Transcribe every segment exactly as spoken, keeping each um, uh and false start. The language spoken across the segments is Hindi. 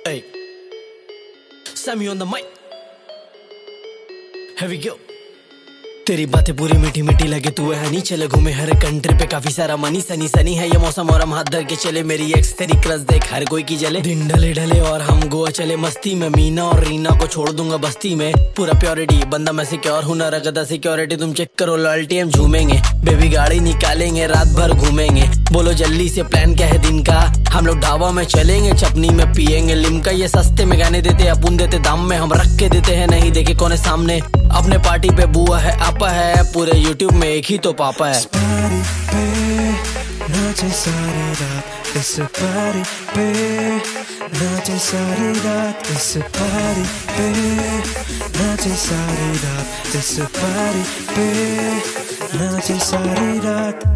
Hey, Sammy on the mic. Here we go. तेरी बातें पूरी मीठी मीठी लगे तू है नहीं चले घूमे हर कंट्री पे काफी सारा मनी सनी सनी है ये मौसम और हम हाथ धर के चले मेरी एक्स तेरी क्रश देख हर कोई की जले दिन ढले ढले और हम गोवा चले मस्ती में मीना और रीना को छोड़ दूंगा बस्ती में पूरा प्योरिटी बंदा मैं सिक्योर हूं ना रगदा सिक्योरिटी तुम चेक करो लॉयल्टी हम झूमेंगे बेबी गाड़ी निकालेंगे रात भर घूमेंगे बोलो जल्दी से प्लान क्या है दिन का हम लोग ढाबा में चलेंगे चपनी में पियेंगे लिमका ये सस्ते में गाने देते अपुन देते दाम में हम रख के देते हैं नहीं देखे कौन है सामने अपने पार्टी पे बुआ है आपा है पूरे यूट्यूब में एक ही तो पापा है पार्टी पे नाचे सारी रात इस पार्टी पे नाचे सारी रात इस पार्टी पे नाचे सारी रात इस पार्टी पे नाचे सारी रात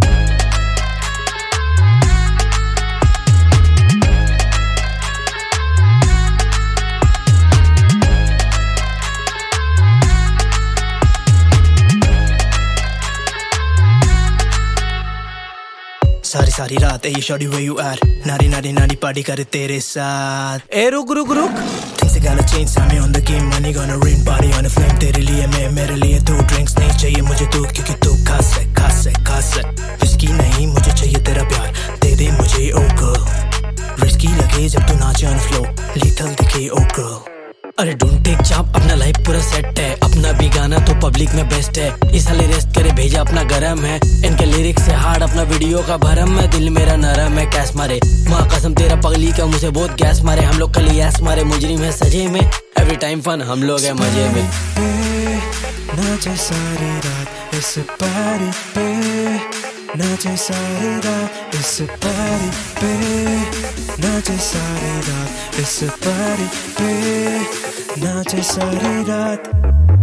सारी सारी रात ये शॉडी where you at नारी नारी नारी पार्टी करे तेरे साथ ए रुक रुक रुक things are gonna change time on the game money gonna rain party on a flame तेरे लिए मैं मेरे लिए तू drinks नहीं चाहिए मुझे तू क्योंकि तू खास है खास है खास है रिस्की नहीं मुझे चाहिए तेरा प्यार दे दे मुझे oh girl रिस्की लगे जब तू नाचे on flow lethal दिखे oh girl अरे डोंट टेक चाप अपना लाइफ पूरा सेट है अपना भी गाना तो पब्लिक में बेस्ट है इस साले रेस्ट करे भेजा अपना गरम है इनके लिरिक्स से हार्ड अपना वीडियो का भरम है दिल मेरा नरम है कैस मारे माँ कसम तेरा पगली का मुझे बहुत गैस मारे हम लोग कल यस मारे मुजरिम है सजे में एवरी टाइम फन हम लोग है मजे में नाचे सारी रात इस पार्टी पे नाचे सारी रात इस पार्टी पे नाचे सारी रात इस पार्टी पे नाचे सारी रात